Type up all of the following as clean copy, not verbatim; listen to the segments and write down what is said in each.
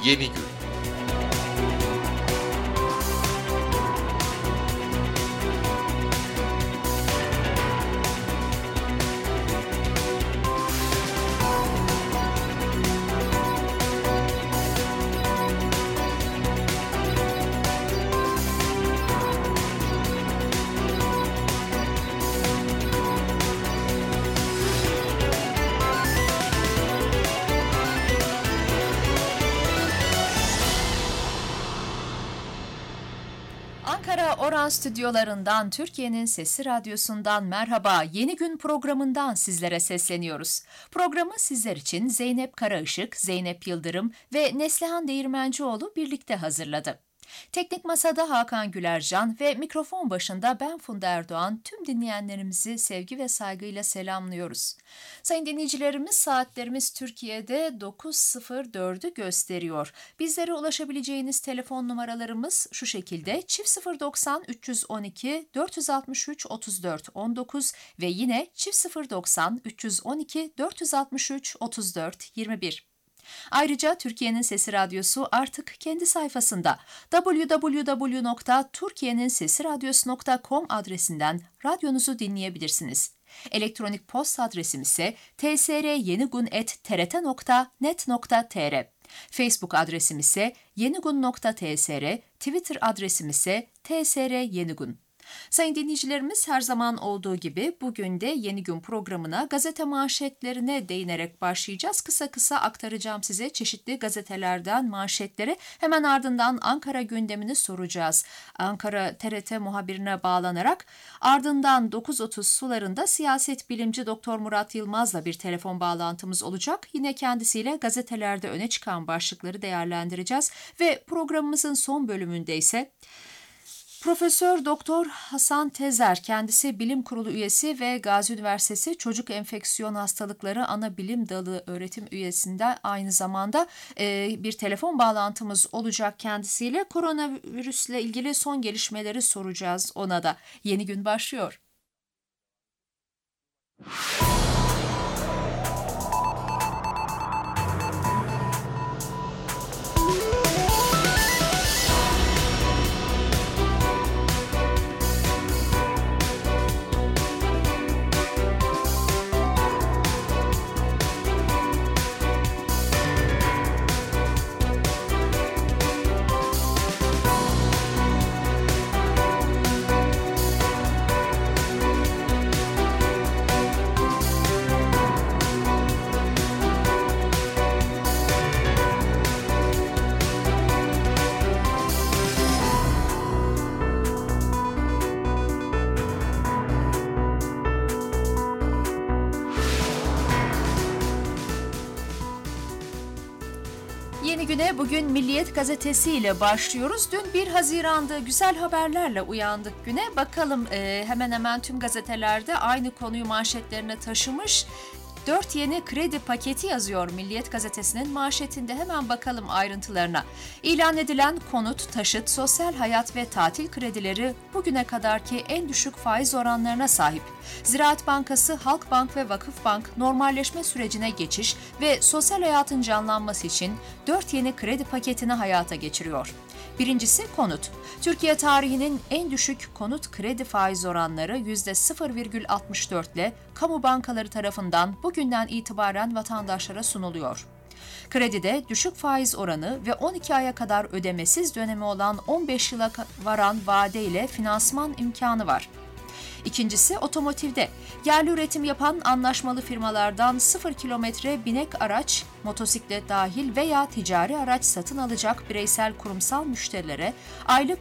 Yeni Gün. Ankara Oran stüdyolarından, Türkiye'nin Sesi Radyosu'ndan merhaba. Yeni Gün programından sizlere sesleniyoruz. Programı sizler için Zeynep Karaışık, Zeynep Yıldırım ve Neslihan Değirmencioğlu birlikte hazırladı. Teknik Masada Hakan Gülercan ve mikrofon başında ben Funda Erdoğan, tüm dinleyenlerimizi sevgi ve saygıyla selamlıyoruz. Sayın dinleyicilerimiz, saatlerimiz Türkiye'de 9.04'ü gösteriyor. Bizlere ulaşabileceğiniz telefon numaralarımız şu şekilde: 090 312 463 34 19 ve yine 090 312 463 34 21. Ayrıca Türkiye'nin Sesi Radyosu artık kendi sayfasında www.turkiyeninsesiradyosu.com adresinden radyonuzu dinleyebilirsiniz. Elektronik posta adresim ise tsr.yenigun@trt.net.tr. Facebook adresim ise yenigun.tsr, Twitter adresim ise tsr_yenigun. Sayın dinleyicilerimiz, her zaman olduğu gibi bugün de Yeni Gün programına gazete manşetlerine değinerek başlayacağız. Kısa kısa aktaracağım size çeşitli gazetelerden manşetleri. Hemen ardından Ankara gündemini soracağız. Ankara TRT muhabirine bağlanarak, ardından 9.30 sularında siyaset bilimci Doktor Murat Yılmaz'la bir telefon bağlantımız olacak. Yine kendisiyle gazetelerde öne çıkan başlıkları değerlendireceğiz ve programımızın son bölümünde ise Profesör Doktor Hasan Tezer, kendisi bilim kurulu üyesi ve Gazi Üniversitesi Çocuk Enfeksiyon Hastalıkları Ana Bilim Dalı öğretim üyesinde aynı zamanda bir telefon bağlantımız olacak kendisiyle. Koronavirüsle ilgili son gelişmeleri soracağız ona da. Yeni gün başlıyor. Yeni güne bugün Milliyet Gazetesi ile başlıyoruz. Dün 1 Haziran'da güzel haberlerle uyandık güne. Bakalım hemen hemen tüm gazetelerde aynı konuyu manşetlerine taşımış. 4 yeni kredi paketi yazıyor Milliyet Gazetesi'nin manşetinde. Hemen bakalım ayrıntılarına. İlan edilen konut, taşıt, sosyal hayat ve tatil kredileri bugüne kadarki en düşük faiz oranlarına sahip. Ziraat Bankası, Halkbank ve Vakıfbank normalleşme sürecine geçiş ve sosyal hayatın canlanması için 4 yeni kredi paketini hayata geçiriyor. Birincisi konut. Türkiye tarihinin en düşük konut kredi faiz oranları %0,64 ile kamu bankaları tarafından bugünden itibaren vatandaşlara sunuluyor. Kredide düşük faiz oranı ve 12 aya kadar ödemesiz dönemi olan 15 yıla varan vadeyle finansman imkanı var. İkincisi otomotivde. Yerli üretim yapan anlaşmalı firmalardan 0 kilometre binek araç, motosiklet dahil veya ticari araç satın alacak bireysel kurumsal müşterilere aylık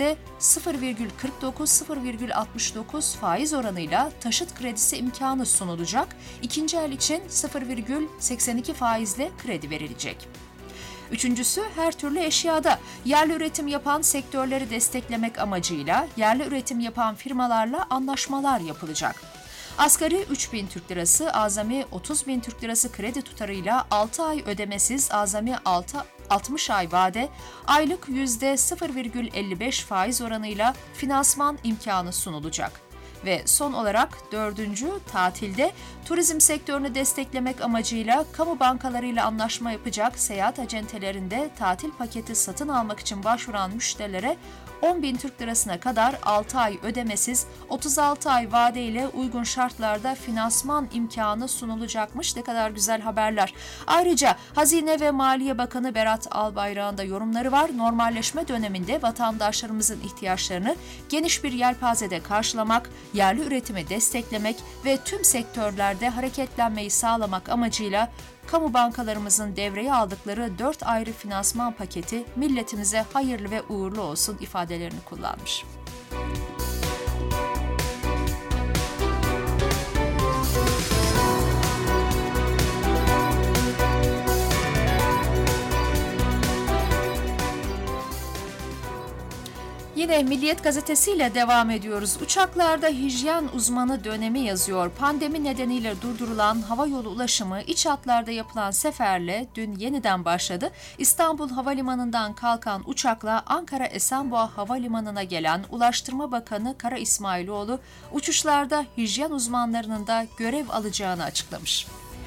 %0,49-0,69 faiz oranıyla taşıt kredisi imkanı sunulacak. İkinci el için 0,82 faizle kredi verilecek. Üçüncüsü, her türlü eşyada yerli üretim yapan sektörleri desteklemek amacıyla yerli üretim yapan firmalarla anlaşmalar yapılacak. Asgari 3.000 Türk Lirası, azami 30.000 Türk Lirası kredi tutarıyla 6 ay ödemesiz, azami 60 ay vade, aylık %0,55 faiz oranıyla finansman imkanı sunulacak. Ve son olarak 4. tatilde turizm sektörünü desteklemek amacıyla kamu bankalarıyla anlaşma yapacak seyahat acentelerinde tatil paketi satın almak için başvuran müşterilere 10.000 Türk Lirasına kadar 6 ay ödemesiz, 36 ay vadeyle uygun şartlarda finansman imkanı sunulacakmış. Ne kadar güzel haberler. Ayrıca Hazine ve Maliye Bakanı Berat Albayrak'ın da yorumları var. Normalleşme döneminde vatandaşlarımızın ihtiyaçlarını geniş bir yelpazede karşılamak, yerli üretimi desteklemek ve tüm sektörlerde hareketlenmeyi sağlamak amacıyla kamu bankalarımızın devreye aldıkları 4 ayrı finansman paketi milletimize hayırlı ve uğurlu olsun ifadelerini kullanmış. Yine Milliyet gazetesiyle devam ediyoruz. Uçaklarda hijyen uzmanı dönemi yazıyor. Pandemi nedeniyle durdurulan havayolu ulaşımı iç hatlarda yapılan seferle dün yeniden başladı. İstanbul Havalimanı'ndan kalkan uçakla Ankara Esenboğa Havalimanı'na gelen Ulaştırma Bakanı Kara İsmailoğlu uçuşlarda hijyen uzmanlarının da görev alacağını açıklamış.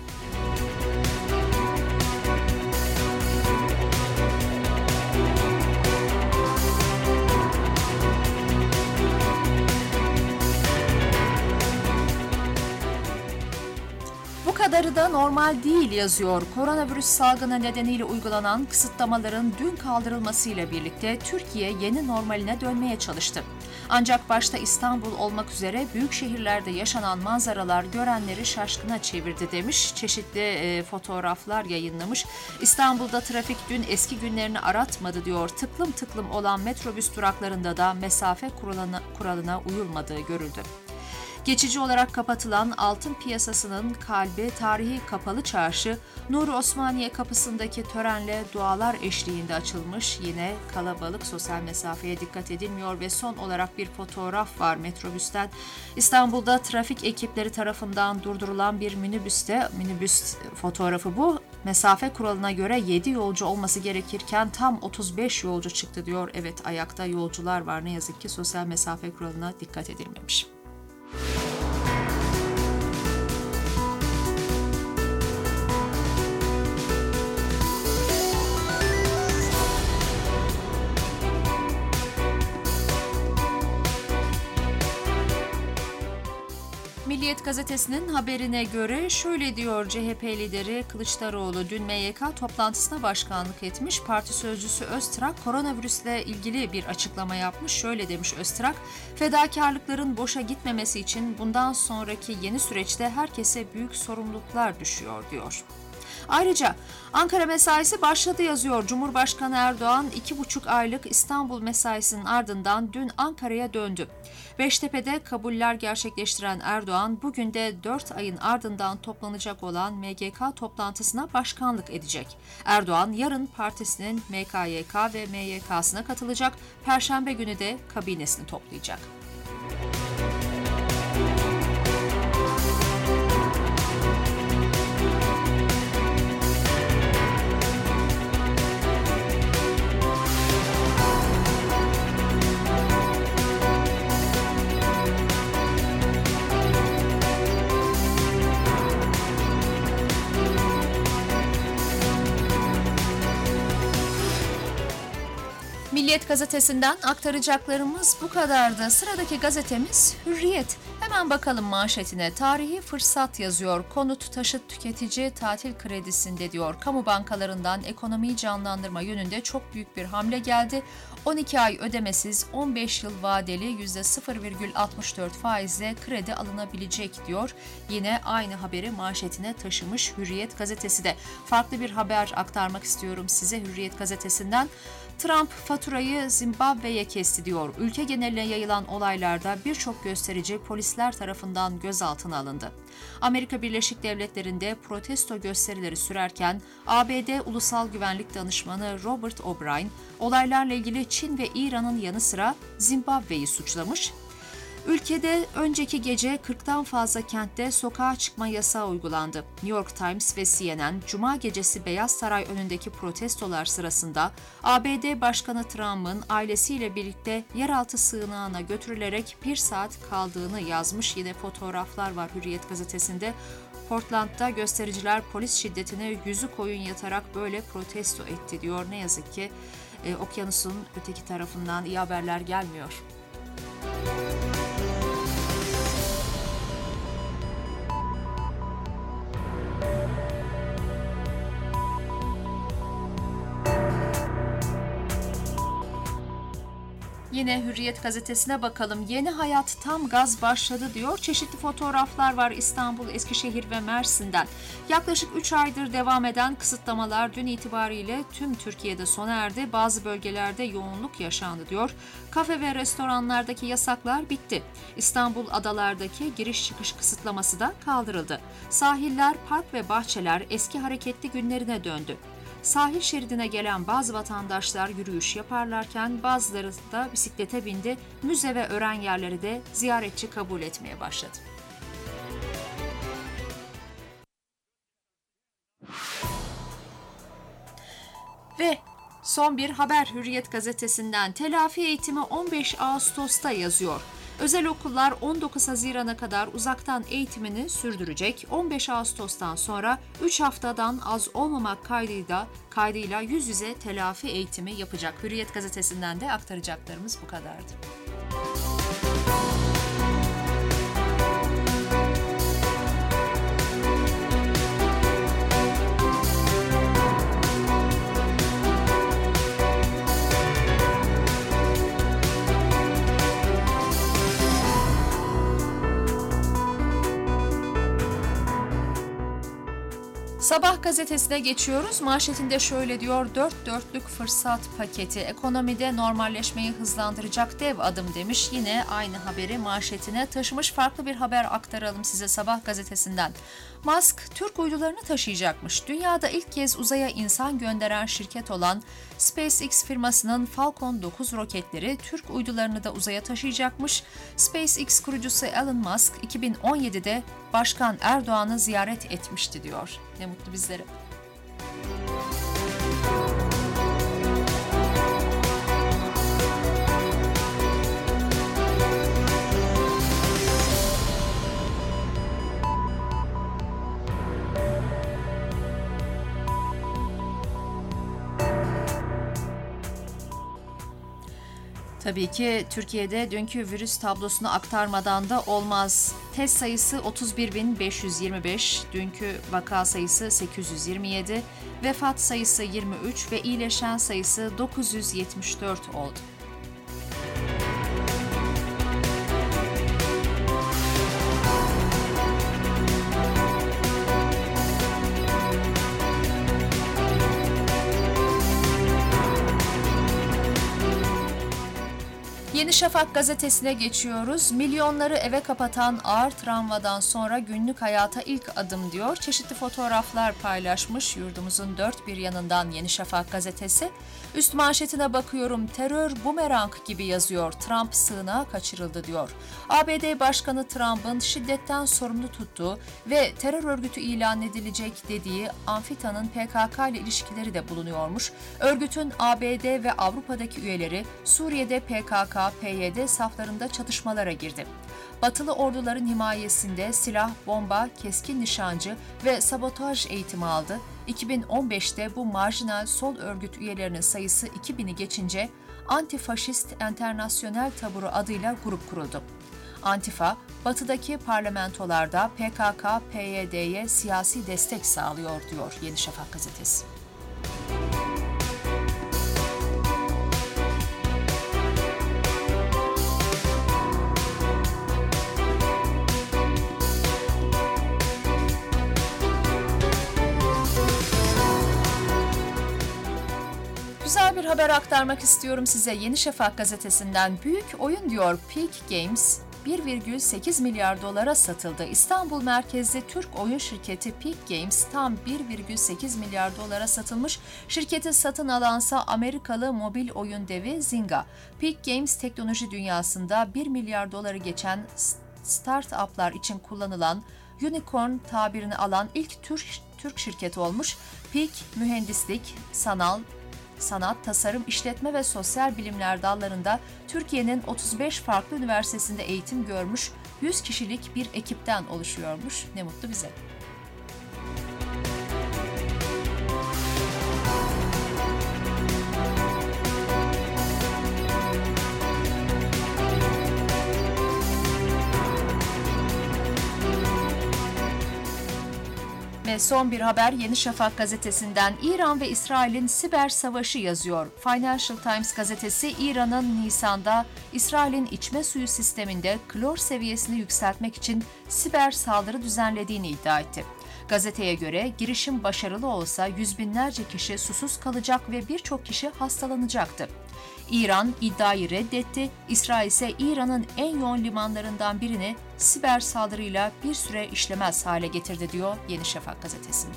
Bu kadarı da normal değil yazıyor. Koronavirüs salgını nedeniyle uygulanan kısıtlamaların dün kaldırılmasıyla birlikte Türkiye yeni normaline dönmeye çalıştı. Ancak başta İstanbul olmak üzere büyük şehirlerde yaşanan manzaralar görenleri şaşkına çevirdi demiş. Çeşitli fotoğraflar yayınlamış. İstanbul'da trafik dün eski günlerini aratmadı diyor. Tıklım tıklım olan metrobüs duraklarında da mesafe kuralına uyulmadığı görüldü. Geçici olarak kapatılan altın piyasasının kalbi tarihi Kapalı Çarşı, Nuri Osmaniye kapısındaki törenle dualar eşliğinde açılmış. Yine kalabalık, sosyal mesafeye dikkat edilmiyor ve son olarak bir fotoğraf var metrobüsten. İstanbul'da trafik ekipleri tarafından durdurulan bir minibüs fotoğrafı bu. Mesafe kuralına göre 7 yolcu olması gerekirken tam 35 yolcu çıktı diyor. Evet, ayakta yolcular var, ne yazık ki sosyal mesafe kuralına dikkat edilmemiş. Milliyet gazetesinin haberine göre şöyle diyor CHP lideri Kılıçdaroğlu dün MYK toplantısına başkanlık etmiş. Parti sözcüsü Öztrak koronavirüsle ilgili bir açıklama yapmış. Şöyle demiş Öztrak, fedakarlıkların boşa gitmemesi için bundan sonraki yeni süreçte herkese büyük sorumluluklar düşüyor diyor. Ayrıca Ankara mesaisi başladı yazıyor. Cumhurbaşkanı Erdoğan 2,5 aylık İstanbul mesaisinin ardından dün Ankara'ya döndü. Beştepe'de kabuller gerçekleştiren Erdoğan bugün de 4 ayın ardından toplanacak olan MGK toplantısına başkanlık edecek. Erdoğan yarın partisinin MKYK ve MYK'sına katılacak. Perşembe günü de kabinesini toplayacak. Milliyet gazetesinden aktaracaklarımız bu kadardı. Sıradaki gazetemiz Hürriyet. Hemen bakalım manşetine. Tarihi fırsat yazıyor. Konut, taşıt, tüketici, tatil kredisinde diyor. Kamu bankalarından ekonomiyi canlandırma yönünde çok büyük bir hamle geldi. 12 ay ödemesiz, 15 yıl vadeli %0,64 faizle kredi alınabilecek diyor. Yine aynı haberi manşetine taşımış Hürriyet gazetesi de. Farklı bir haber aktarmak istiyorum size Hürriyet gazetesinden. Trump faturayı Zimbabwe'ye kesti diyor. Ülke geneline yayılan olaylarda birçok gösterici polisler tarafından gözaltına alındı. Amerika Birleşik Devletleri'nde protesto gösterileri sürerken ABD Ulusal Güvenlik Danışmanı Robert O'Brien olaylarla ilgili Çin ve İran'ın yanı sıra Zimbabwe'yi suçlamış. Ülkede önceki gece 40'tan fazla kentte sokağa çıkma yasağı uygulandı. New York Times ve CNN, Cuma gecesi Beyaz Saray önündeki protestolar sırasında ABD Başkanı Trump'ın ailesiyle birlikte yeraltı sığınağına götürülerek 1 saat kaldığını yazmış. Yine fotoğraflar var Hürriyet gazetesinde. Portland'da göstericiler polis şiddetine yüzü koyun yatarak böyle protesto etti diyor. Ne yazık ki okyanusun öteki tarafından iyi haberler gelmiyor. Yine Hürriyet gazetesine bakalım. Yeni hayat tam gaz başladı diyor. Çeşitli fotoğraflar var İstanbul, Eskişehir ve Mersin'den. Yaklaşık 3 aydır devam eden kısıtlamalar dün itibariyle tüm Türkiye'de sona erdi. Bazı bölgelerde yoğunluk yaşandı diyor. Kafe ve restoranlardaki yasaklar bitti. İstanbul adalardaki giriş çıkış kısıtlaması da kaldırıldı. Sahiller, park ve bahçeler eski hareketli günlerine döndü. Sahil şeridine gelen bazı vatandaşlar yürüyüş yaparlarken bazıları da bisiklete bindi, müze ve öğren yerleri de ziyaretçi kabul etmeye başladı. Ve son bir haber Hürriyet gazetesinden. Telafi eğitimi 15 Ağustos'ta yazıyor. Özel okullar 19 Haziran'a kadar uzaktan eğitimini sürdürecek. 15 Ağustos'tan sonra 3 haftadan az olmamak kaydıyla yüz yüze telafi eğitimi yapacak. Hürriyet gazetesinden de aktaracaklarımız bu kadardı. Sabah gazetesine geçiyoruz. Manşetinde şöyle diyor: 4 dörtlük fırsat paketi ekonomide normalleşmeyi hızlandıracak dev adım demiş. Yine aynı haberi manşetine taşımış. Farklı bir haber aktaralım size Sabah gazetesinden. Musk Türk uydularını taşıyacakmış. Dünyada ilk kez uzaya insan gönderen şirket olan SpaceX firmasının Falcon 9 roketleri Türk uydularını da uzaya taşıyacakmış. SpaceX kurucusu Elon Musk 2017'de Başkan Erdoğan'ı ziyaret etmişti diyor. Ne mutlu bizlere. Tabii ki Türkiye'de dünkü virüs tablosunu aktarmadan da olmaz. Test sayısı 31.525, dünkü vaka sayısı 827, vefat sayısı 23 ve iyileşen sayısı 974 oldu. Yeni Şafak gazetesine geçiyoruz. Milyonları eve kapatan ağır travmadan sonra günlük hayata ilk adım diyor. Çeşitli fotoğraflar paylaşmış yurdumuzun dört bir yanından Yeni Şafak gazetesi. Üst manşetine bakıyorum, terör bumerang gibi yazıyor. Trump sığınağa kaçırıldı diyor. ABD Başkanı Trump'ın şiddetten sorumlu tuttuğu ve terör örgütü ilan edilecek dediği Anfita'nın PKK ile ilişkileri de bulunuyormuş. Örgütün ABD ve Avrupa'daki üyeleri Suriye'de PKK, PYD saflarında çatışmalara girdi. Batılı orduların himayesinde silah, bomba, keskin nişancı ve sabotaj eğitimi aldı. 2015'te bu marjinal sol örgüt üyelerinin sayısı 2000'i geçince Antifaşist Enternasyonel Taburu adıyla grup kuruldu. Antifa, batıdaki parlamentolarda PKK, PYD'ye siyasi destek sağlıyor diyor Yeni Şafak gazetesi. Güzel bir haber aktarmak istiyorum size Yeni Şafak gazetesinden. Büyük oyun diyor Peak Games, 1,8 milyar dolara satıldı. İstanbul merkezli Türk oyun şirketi Peak Games tam 1,8 milyar dolara satılmış. Şirketi satın alansa Amerikalı mobil oyun devi Zynga. Peak Games teknoloji dünyasında 1 milyar doları geçen start-up'lar için kullanılan unicorn tabirini alan ilk Türk şirketi olmuş. Peak, mühendislik, sanat, tasarım, işletme ve sosyal bilimler dallarında Türkiye'nin 35 farklı üniversitesinde eğitim görmüş 100 kişilik bir ekipten oluşuyormuş. Ne mutlu bize. Ve son bir haber Yeni Şafak gazetesinden. İran ve İsrail'in siber savaşı yazıyor. Financial Times gazetesi İran'ın Nisan'da İsrail'in içme suyu sisteminde klor seviyesini yükseltmek için siber saldırı düzenlediğini iddia etti. Gazeteye göre girişim başarılı olsa yüz binlerce kişi susuz kalacak ve birçok kişi hastalanacaktı. İran iddiayı reddetti. İsrail ise İran'ın en yoğun limanlarından birini siber saldırıyla bir süre işlemez hale getirdi diyor Yeni Şafak gazetesinde.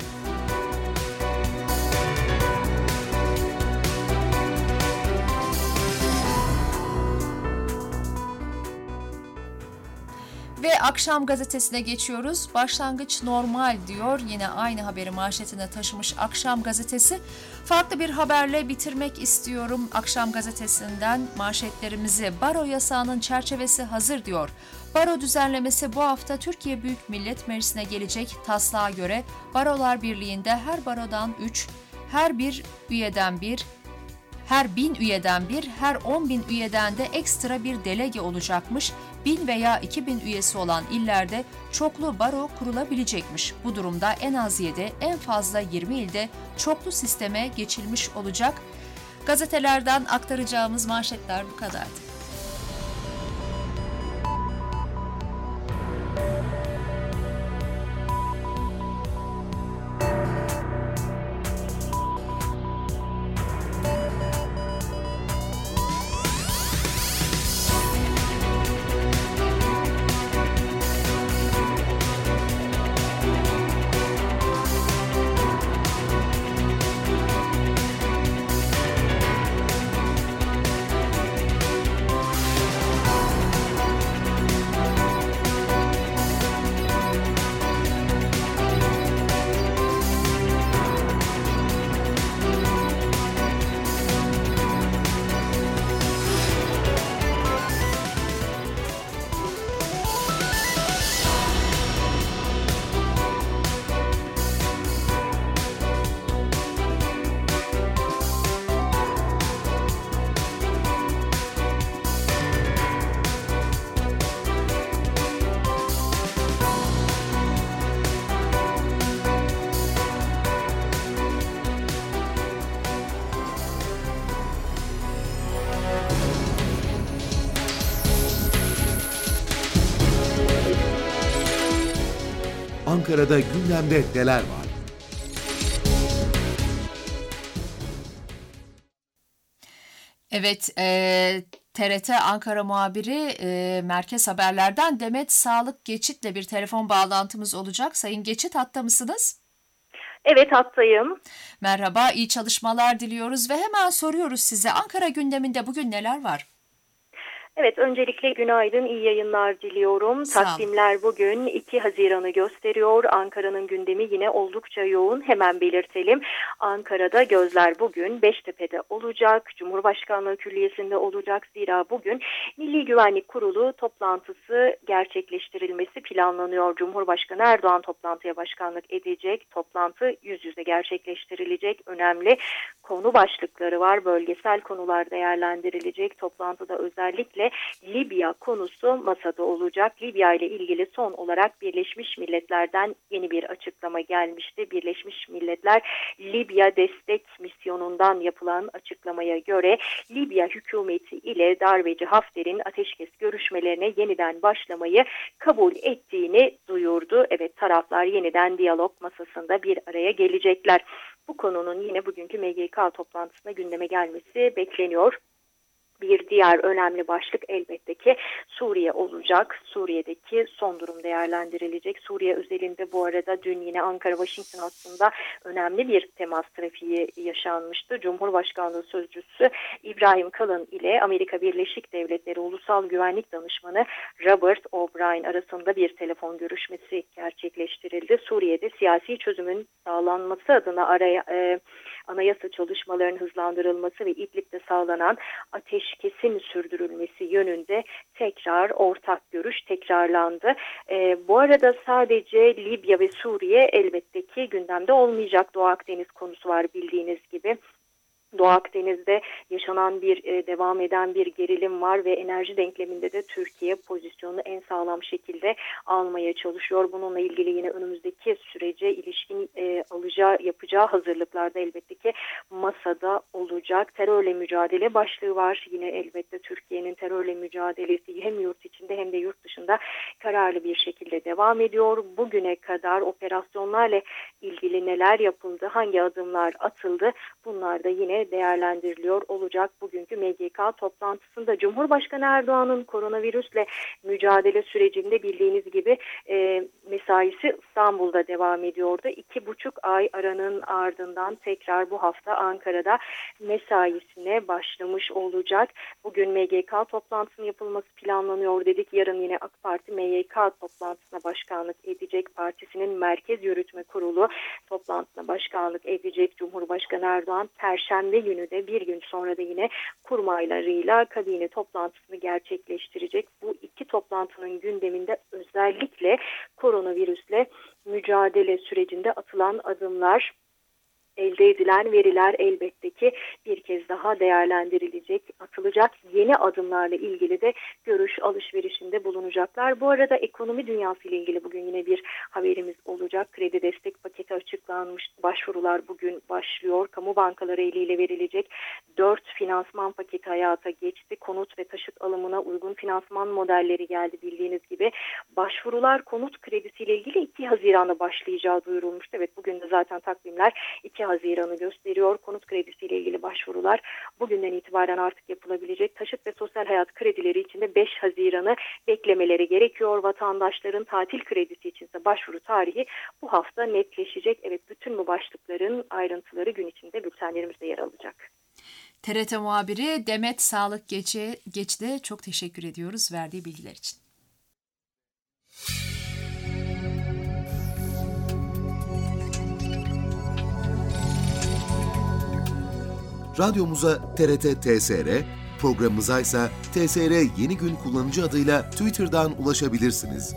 Ve Akşam gazetesine geçiyoruz. Başlangıç normal diyor. Yine aynı haberi manşetine taşımış Akşam gazetesi. Farklı bir haberle bitirmek istiyorum. Akşam gazetesinden manşetlerimizi. Baro yasağının çerçevesi hazır diyor. Baro düzenlemesi bu hafta Türkiye Büyük Millet Meclisi'ne gelecek. Taslağa göre Barolar Birliği'nde her barodan 3, her 1000 üyeden bir, her 10.000 üyeden de ekstra bir delege olacakmış. 1000 veya 2000 üyesi olan illerde çoklu baro kurulabilecekmiş. Bu durumda en az 7, en fazla 20 ilde çoklu sisteme geçilmiş olacak. Gazetelerden aktaracağımız manşetler bu kadardı. Ankara'da gündemde neler var? Evet, TRT Ankara muhabiri Merkez Haberler'den Demet Sağlık Geçit'le bir telefon bağlantımız olacak. Sayın Geçit, hatta mısınız? Evet, hattayım. Merhaba, iyi çalışmalar diliyoruz ve hemen soruyoruz size. Ankara gündeminde bugün neler var? Evet, öncelikle günaydın, iyi yayınlar diliyorum. Takvimler bugün 2 Haziran'ı gösteriyor. Ankara'nın gündemi yine oldukça yoğun. Hemen belirtelim. Ankara'da gözler bugün Beştepe'de olacak. Cumhurbaşkanlığı Külliyesi'nde olacak. Zira bugün Milli Güvenlik Kurulu toplantısı gerçekleştirilmesi planlanıyor. Cumhurbaşkanı Erdoğan toplantıya başkanlık edecek. Toplantı yüz yüze gerçekleştirilecek. Önemli konu başlıkları var. Bölgesel konular değerlendirilecek. Toplantıda özellikle Libya konusu masada olacak. Libya ile ilgili son olarak Birleşmiş Milletler'den yeni bir açıklama gelmişti. Birleşmiş Milletler Libya destek misyonundan yapılan açıklamaya göre Libya hükümeti ile darbeci Hafter'in ateşkes görüşmelerine yeniden başlamayı kabul ettiğini duyurdu. Evet, taraflar yeniden diyalog masasında bir araya gelecekler. Bu konunun yine bugünkü MGK toplantısında gündeme gelmesi bekleniyor. Bir diğer önemli başlık elbette ki Suriye olacak. Suriye'deki son durum değerlendirilecek. Suriye özelinde bu arada dün yine Ankara-Washington hattında önemli bir temas trafiği yaşanmıştı. Cumhurbaşkanlığı Sözcüsü İbrahim Kalın ile Amerika Birleşik Devletleri Ulusal Güvenlik Danışmanı Robert O'Brien arasında bir telefon görüşmesi gerçekleştirildi. Suriye'de siyasi çözümün sağlanması adına anayasa çalışmalarının hızlandırılması ve İdlib'de sağlanan ateşkesin sürdürülmesi yönünde tekrar ortak görüş tekrarlandı. Bu arada sadece Libya ve Suriye elbette ki gündemde olmayacak. Doğu Akdeniz konusu var bildiğiniz gibi. Doğu Akdeniz'de yaşanan devam eden bir gerilim var ve enerji denkleminde de Türkiye pozisyonunu en sağlam şekilde almaya çalışıyor. Bununla ilgili yine önümüzdeki sürece ilişkin yapacağı hazırlıklarda elbette ki masada olacak. Terörle mücadele başlığı var. Yine elbette Türkiye'nin terörle mücadelesi hem yurt içinde hem de yurt dışında kararlı bir şekilde devam ediyor. Bugüne kadar operasyonlarla ilgili neler yapıldı, hangi adımlar atıldı, bunlar da yine değerlendiriliyor olacak. Bugünkü MGK toplantısında Cumhurbaşkanı Erdoğan'ın koronavirüsle mücadele sürecinde bildiğiniz gibi mesaisi İstanbul'da devam ediyordu. 2,5 ay aranın ardından tekrar bu hafta Ankara'da mesaisine başlamış olacak. Bugün MGK toplantısının yapılması planlanıyor dedik. Yarın yine AK Parti MGK toplantısına başkanlık edecek. Partisinin Merkez Yürütme Kurulu toplantısına başkanlık edecek. Cumhurbaşkanı Erdoğan Perşembe günü de bir gün sonra da yine kurmaylarıyla kabine toplantısını gerçekleştirecek. Bu iki toplantının gündeminde özellikle koronavirüsle mücadele sürecinde atılan adımlar, elde edilen veriler elbette ki bir kez daha değerlendirilecek, atılacak yeni adımlarla ilgili de görüş alışverişinde bulunacaklar. Bu arada ekonomi dünyası ile ilgili bugün yine bir haberimiz olacak. Kredi destek paketi açıklanmış. Başvurular bugün başlıyor. Kamu bankaları eliyle verilecek 4 finansman paketi hayata geçti. Konut ve taşıt alımına uygun finansman modelleri geldi bildiğiniz gibi. Başvurular konut kredisiyle ilgili 2 Haziran'da başlayacağı duyurulmuştu. Evet, bugün de zaten takvimler 2 Haziran'ı gösteriyor. Konut kredisiyle ilgili başvurular bugünden itibaren artık yapılabilecek. Taşıt ve sosyal hayat kredileri için de 5 Haziran'ı beklemeleri gerekiyor. Vatandaşların tatil kredisi içinse başvuru tarihi bu hafta netleşecek. Evet, bütün bu başlıkların ayrıntıları gün içinde bültenlerimizde yer alacak. TRT muhabiri Demet Sağlık Geç'de çok teşekkür ediyoruz verdiği bilgiler için. Radyomuza TRT TSR, programımıza ise TSR Yeni Gün kullanıcı adıyla Twitter'dan ulaşabilirsiniz.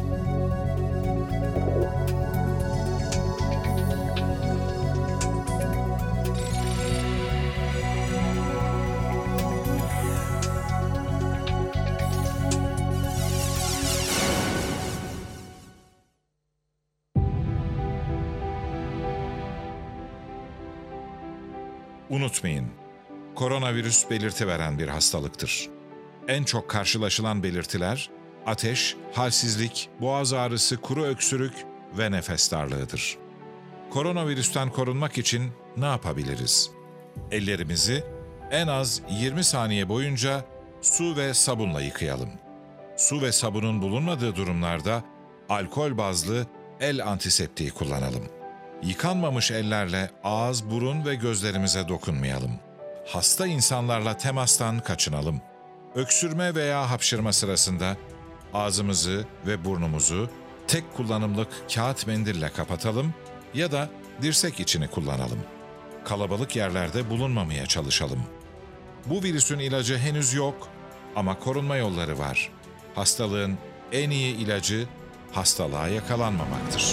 Unutmayın, koronavirüs belirti veren bir hastalıktır. En çok karşılaşılan belirtiler, ateş, halsizlik, boğaz ağrısı, kuru öksürük ve nefes darlığıdır. Koronavirüsten korunmak için ne yapabiliriz? Ellerimizi en az 20 saniye boyunca su ve sabunla yıkayalım. Su ve sabunun bulunmadığı durumlarda alkol bazlı el antiseptiği kullanalım. Yıkanmamış ellerle ağız, burun ve gözlerimize dokunmayalım. Hasta insanlarla temastan kaçınalım. Öksürme veya hapşırma sırasında ağzımızı ve burnumuzu tek kullanımlık kağıt mendille kapatalım ya da dirsek içini kullanalım. Kalabalık yerlerde bulunmamaya çalışalım. Bu virüsün ilacı henüz yok ama korunma yolları var. Hastalığın en iyi ilacı hastalığa yakalanmamaktır.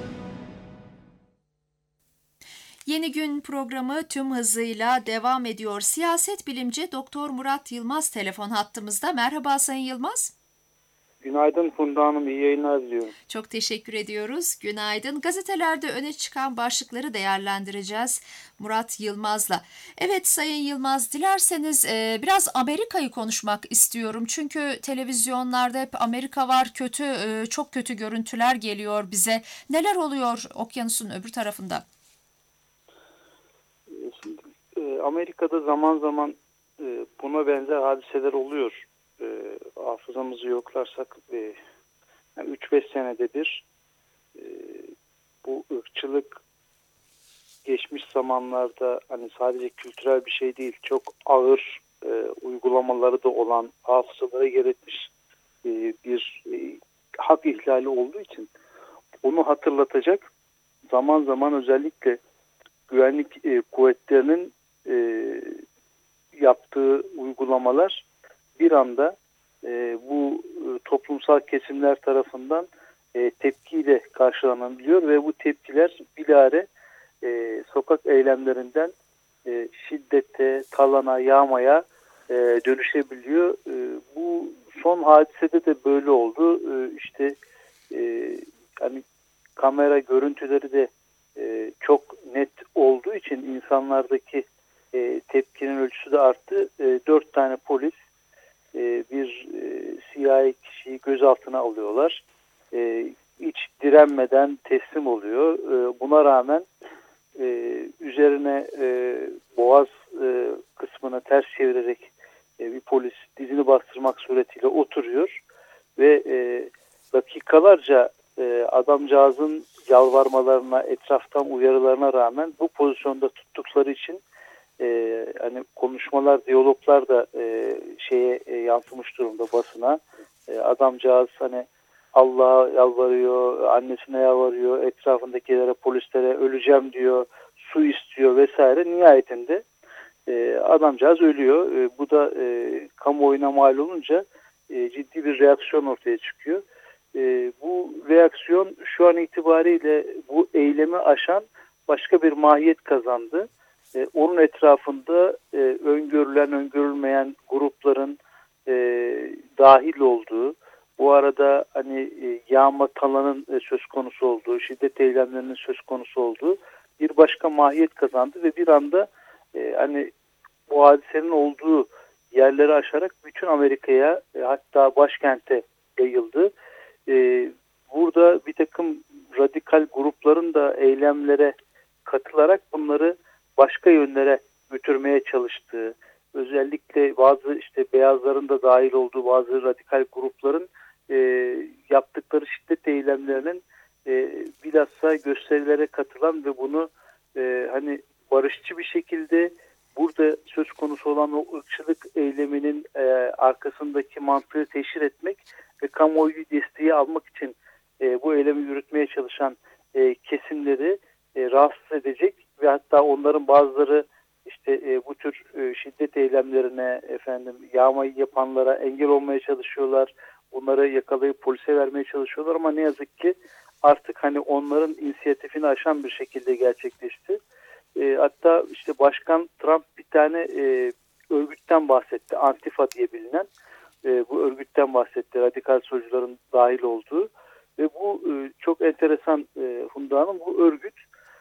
Yeni Gün programı tüm hızıyla devam ediyor. Siyaset bilimci Doktor Murat Yılmaz telefon hattımızda. Merhaba Sayın Yılmaz. Günaydın Funda Hanım, iyi yayınlar diliyorum. Çok teşekkür ediyoruz. Günaydın. Gazetelerde öne çıkan başlıkları değerlendireceğiz Murat Yılmaz'la. Evet Sayın Yılmaz, dilerseniz biraz Amerika'yı konuşmak istiyorum. Çünkü televizyonlarda hep Amerika var, çok kötü görüntüler geliyor bize. Neler oluyor okyanusun öbür tarafında? Şimdi Amerika'da zaman zaman buna benzer hadiseler oluyor. Hafızamızı yoklarsak yani 3-5 senede bir bu ırkçılık geçmiş zamanlarda hani sadece kültürel bir şey değil, çok ağır uygulamaları da olan, hafızalara yer etmiş bir hak ihlali olduğu için onu hatırlatacak, zaman zaman özellikle güvenlik kuvvetlerinin yaptığı uygulamalar bir anda bu toplumsal kesimler tarafından tepkiyle karşılanabiliyor ve bu tepkiler bilahare sokak eylemlerinden şiddete, talana, yağmaya dönüşebiliyor. Bu son hadisede de böyle oldu. İşte hani kamera görüntüleri de çok net olduğu için insanlardaki tepkinin ölçüsü de arttı. 4 tane polis bir siyahi kişiyi gözaltına alıyorlar. Hiç direnmeden teslim oluyor. Buna rağmen üzerine boğaz kısmını ters çevirerek bir polis dizini bastırmak suretiyle oturuyor ve dakikalarca adamcağızın yalvarmalarına, etraftan uyarılarına rağmen bu pozisyonda tuttukları için hani konuşmalar, diyaloglar da yansımış durumda basına. Adamcağız hani Allah'a yalvarıyor, annesine yalvarıyor, etrafındakilere, polislere öleceğim diyor, su istiyor vesaire. Nihayetinde adamcağız ölüyor. Bu da kamuoyuna mal olunca ciddi bir reaksiyon ortaya çıkıyor. Bu reaksiyon şu an itibariyle bu eylemi aşan başka bir mahiyet kazandı. Onun etrafında öngörülen, öngörülmeyen grupların dahil olduğu, bu arada hani yağma talanın söz konusu olduğu, şiddet eylemlerinin söz konusu olduğu bir başka mahiyet kazandı ve bir anda hani bu hadisenin olduğu yerleri aşarak bütün Amerika'ya, hatta başkente yayıldı. Burada bir takım radikal grupların da eylemlere katılarak bunları başka yönlere götürmeye çalıştığı, özellikle bazı işte beyazların da dahil olduğu bazı radikal grupların yaptıkları şiddet eylemlerinin bilhassa gösterilere katılan ve bunu hani barışçı bir şekilde burada söz konusu olan o ırkçılık eyleminin arkasındaki mantığı teşhir etmek ve kamuoyu desteği almak için bu eylemi yürütmeye çalışan kesimleri rahatsız edecek ve hatta onların bazıları işte bu tür şiddet eylemlerine, yağmayı yapanlara engel olmaya çalışıyorlar. Bunları yakalayıp polise vermeye çalışıyorlar ama ne yazık ki artık hani onların inisiyatifini aşan bir şekilde gerçekleşti. Hatta işte Başkan Trump bir tane örgütten bahsetti. Antifa diye bilinen bu örgütten bahsetti. Radikal solcuların dahil olduğu ve bu çok enteresan Funda Hanım. Bu örgüt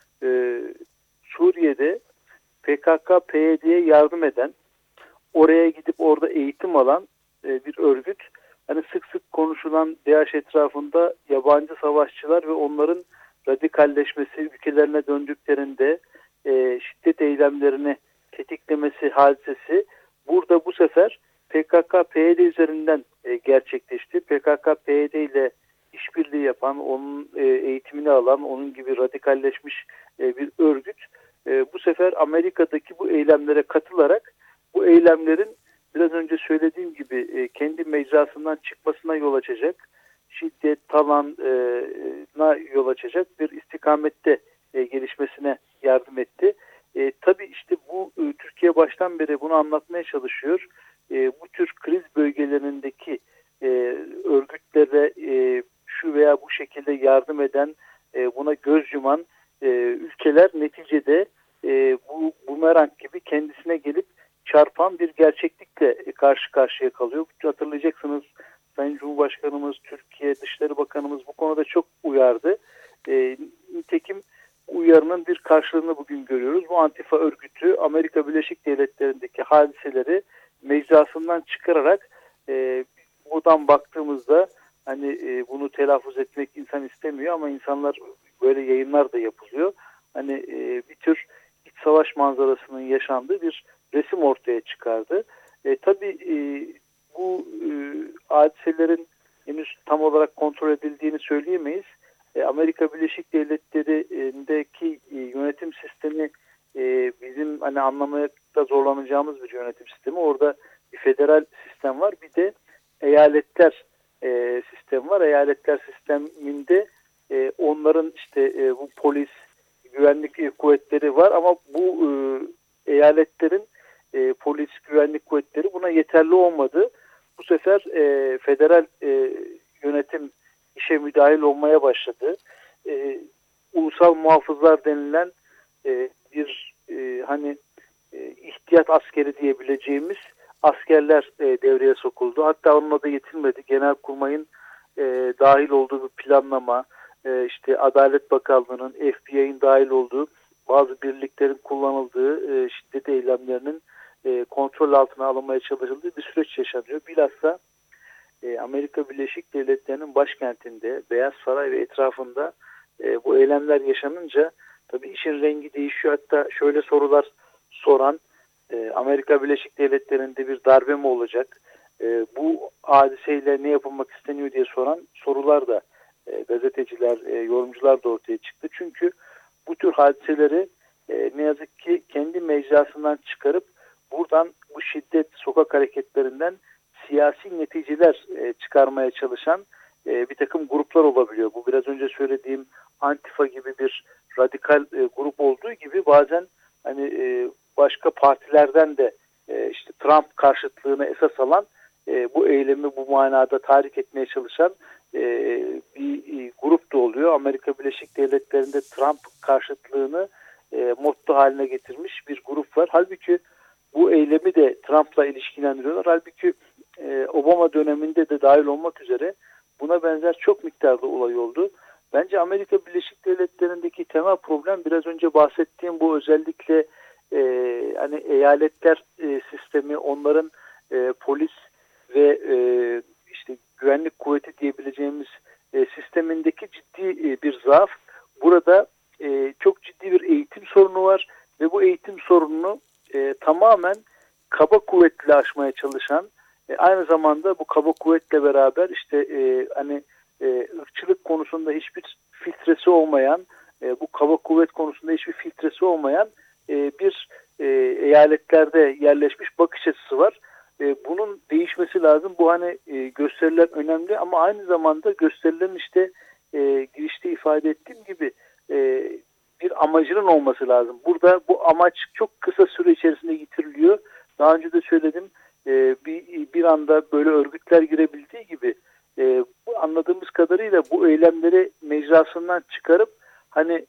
Suriye'de PKK-PYD'ye yardım eden, oraya gidip orada eğitim alan bir örgüt. Hani sık sık konuşulan DAEŞ etrafında yabancı savaşçılar ve onların radikalleşmesi, ülkelerine döndüklerinde şiddet eylemlerini tetiklemesi hadisesi burada bu sefer PKK-PYD üzerinden gerçekleşti. PKK-PYD ile işbirliği yapan, onun eğitimini alan, onun gibi radikalleşmiş bir örgüt bu sefer Amerika'daki bu eylemlere katılarak bu eylemlerin biraz önce söylediğim gibi kendi mecrasından çıkmasına yol açacak, şiddet, talana yol açacak bir istikamette gelişmesine yardım etti. Tabii işte bu Türkiye baştan beri bunu anlatmaya çalışıyor. Bu tür kriz bölgelerindeki örgütlere şu veya bu şekilde yardım eden, buna göz yuman ülkeler neticede bu bumerang gibi kendisine gelip çarpan bir gerçeklikle karşı karşıya kalıyor. Hatırlayacaksınız Sayın Cumhurbaşkanımız, Türkiye Dışişleri Bakanımız bu konuda çok uyardı. Nitekim uyarının bir karşılığını bugün görüyoruz. Bu Antifa örgütü Amerika Birleşik Devletleri'ndeki hadiseleri mecrasından çıkararak buradan baktığımızda hani bunu telaffuz etmek insan istemiyor ama insanlar böyle yayınlar da yapılıyor. Hani bir tür iç savaş manzarasının yaşandığı bir resim ortaya çıkardı. Tabii bu hadiselerin henüz tam olarak kontrol edildiğini söyleyemeyiz. Amerika Birleşik Devletleri'ndeki yönetim sistemi bizim hani anlamakta zorlanacağımız bir yönetim sistemi. Orada bir federal sistem var, bir de eyaletler sistemi var. Eyaletler sisteminde onların işte bu polis, güvenlik kuvvetleri var ama bu eyaletlerin polis, güvenlik kuvvetleri buna yeterli olmadı. Bu sefer federal yönetim işe müdahil olmaya başladı. Ulusal muhafızlar denilen bir ihtiyat askeri diyebileceğimiz askerler devreye sokuldu. Hatta onunla da yetinmedi. Genelkurmay'ın dahil olduğu bir planlama, işte Adalet Bakanlığı'nın, FBI'nin dahil olduğu bazı birliklerin kullanıldığı şiddet eylemlerinin kontrol altına alınmaya çalışıldığı bir süreç yaşanıyor. Bilhassa Amerika Birleşik Devletleri'nin başkentinde, Beyaz Saray ve etrafında bu eylemler yaşanınca tabii işin rengi değişiyor. Hatta şöyle sorular soran, Amerika Birleşik Devletleri'nde bir darbe mi olacak, bu hadiseyle ne yapılmak isteniyor diye soran sorular da gazeteciler, yorumcular da ortaya çıktı. Çünkü bu tür hadiseleri ne yazık ki kendi mecrasından çıkarıp buradan bu şiddet sokak hareketlerinden siyasi neticeler çıkarmaya çalışan bir takım gruplar olabiliyor. Bu biraz önce söylediğim Antifa gibi bir radikal grup olduğu gibi bazen hani başka partilerden de işte Trump karşıtlığına esas alan bu eylemi bu manada tahrik etmeye çalışan bir grup da oluyor. Amerika Birleşik Devletleri'nde Trump karşıtlığını motto haline getirmiş bir grup var. Halbuki bu eylemi de Trump'la ilişkilendiriyorlar. Halbuki Obama döneminde de dahil olmak üzere buna benzer çok miktarda olay oldu. Bence Amerika Birleşik Devletleri'ndeki temel problem biraz önce bahsettiğim bu özellikle hani eyaletler sistemi, onların polis ve işte güvenlik kuvveti diyebileceğimiz sistemindeki ciddi bir zaaf. Burada çok ciddi bir eğitim sorunu var ve bu eğitim sorununu tamamen kaba kuvvetle aşmaya çalışan, aynı zamanda bu kaba kuvvetle beraber işte ırkçılık konusunda hiçbir filtresi olmayan, bu kaba kuvvet konusunda hiçbir filtresi olmayan bir eyaletlerde yerleşmiş bakış açısı var. Bunun değişmesi lazım. Bu hani gösteriler önemli ama aynı zamanda gösterilerin işte girişte ifade ettiğim gibi bir amacının olması lazım. Burada bu amaç çok kısa süre içerisinde yitiriliyor. Daha önce de söyledim, bir anda böyle örgütler girebildiği gibi anladığımız kadarıyla bu eylemleri mecrasından çıkarıp hani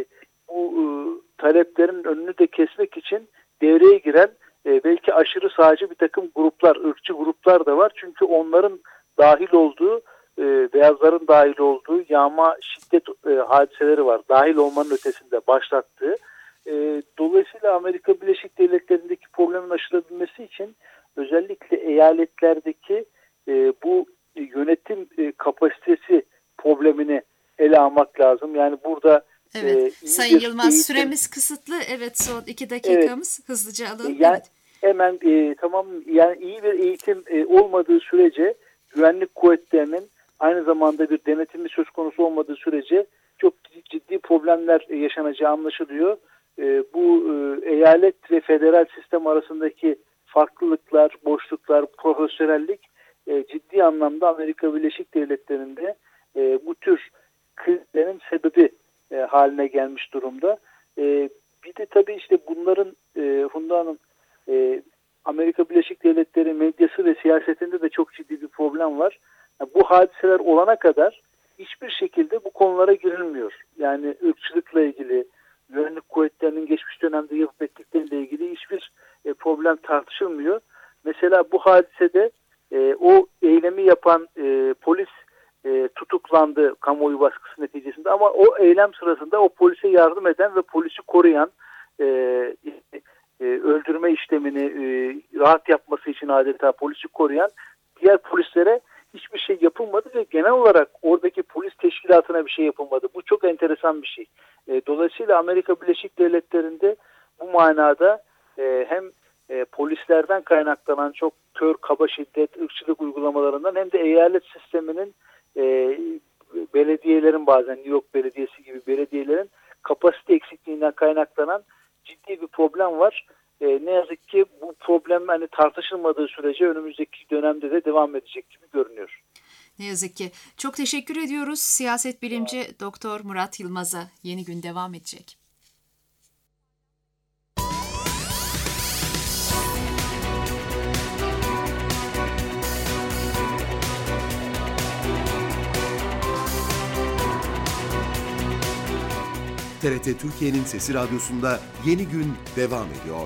bu taleplerin önünü de kesmek için devreye giren belki aşırı sağcı bir takım gruplar, ırkçı gruplar da var. Çünkü onların dahil olduğu, beyazların dahil olduğu yağma şiddet hadiseleri var. Dahil olmanın ötesinde başlattığı. Dolayısıyla Amerika Birleşik Devletleri'ndeki problemin aşılabilmesi için özellikle eyaletlerdeki bu yönetim kapasitesi problemini ele almak lazım. Yani burada evet. Sayın Yılmaz, süremiz kısıtlı. Evet, son 2 dakikamız. Evet. Hızlıca alalım. Yani evet. Hemen tamam, yani iyi bir eğitim olmadığı sürece, güvenlik kuvvetlerinin aynı zamanda bir denetimi söz konusu olmadığı sürece çok ciddi problemler yaşanacağı anlaşılıyor. Bu eyalet ve federal sistem arasındaki farklılıklar, boşluklar, profesyonellik ciddi anlamda Amerika Birleşik Devletleri'nde bu tür krizlerin sebebi haline gelmiş durumda. Bir de tabii işte bunların Funda Hanım, Amerika Birleşik Devletleri medyası ve siyasetinde de çok ciddi bir problem var. Bu hadiseler olana kadar hiçbir şekilde bu konulara girilmiyor. Yani ırkçılıkla ilgili, güvenlik kuvvetlerinin geçmiş dönemde yapıp ettikleriyle ilgili hiçbir problem tartışılmıyor. Mesela bu hadisede o eylemi yapan polis tutuklandı kamuoyu baskısı neticesinde, ama o eylem sırasında o polise yardım eden ve polisi koruyan, öldürme işlemini rahat yapması için adeta polisi koruyan diğer polislere hiçbir şey yapılmadı ve genel olarak oradaki polis teşkilatına bir şey yapılmadı. Bu çok enteresan bir şey. Dolayısıyla Amerika Birleşik Devletleri'nde bu manada hem polislerden kaynaklanan çok kör, kaba şiddet, ırkçılık uygulamalarından hem de eyalet sisteminin belediyelerin, bazen New York Belediyesi gibi belediyelerin kapasite eksikliğinden kaynaklanan ciddi bir problem var. Ne yazık ki bu problem tartışılmadığı sürece önümüzdeki dönemde de devam edecek gibi görünüyor. Ne yazık ki. Çok teşekkür ediyoruz siyaset bilimci Doktor Murat Yılmaz'a. Yeni gün devam edecek. TRT Türkiye'nin Sesi Radyosu'nda Yeni Gün devam ediyor.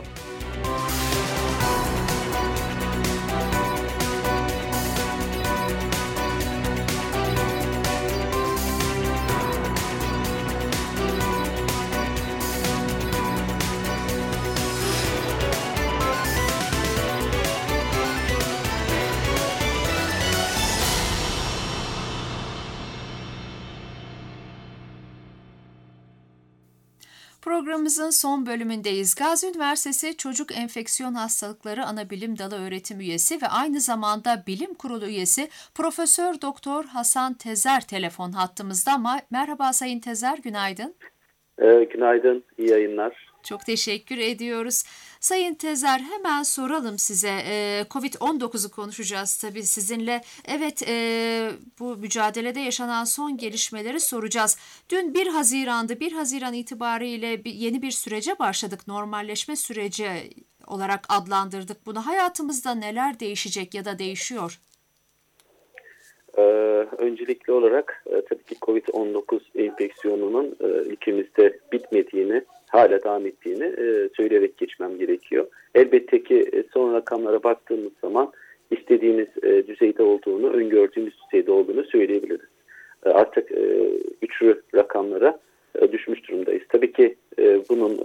Programımızın son bölümündeyiz. Gazi Üniversitesi Çocuk Enfeksiyon Hastalıkları Anabilim Dalı öğretim üyesi ve aynı zamanda Bilim Kurulu üyesi Profesör Doktor Hasan Tezer telefon hattımızda. Merhaba Sayın Tezer, günaydın. Günaydın, iyi yayınlar. Çok teşekkür ediyoruz. Sayın Tezer, hemen soralım size. Covid-19'u konuşacağız tabii sizinle. Evet, bu mücadelede yaşanan son gelişmeleri soracağız. Dün 1 Haziran'dı. 1 Haziran itibariyle yeni bir sürece başladık. Normalleşme süreci olarak adlandırdık bunu. Hayatımızda neler değişecek ya da değişiyor? Öncelikli olarak tabii ki Covid-19 enfeksiyonunun ülkemizde bitmediğini, hala devam ettiğini söyleyerek geçmem gerekiyor. Elbette ki son rakamlara baktığımız zaman istediğimiz düzeyde olduğunu, öngördüğümüz düzeyde olduğunu söyleyebiliriz. Artık güçlü rakamlara düşmüş durumdayız. Tabii ki bunun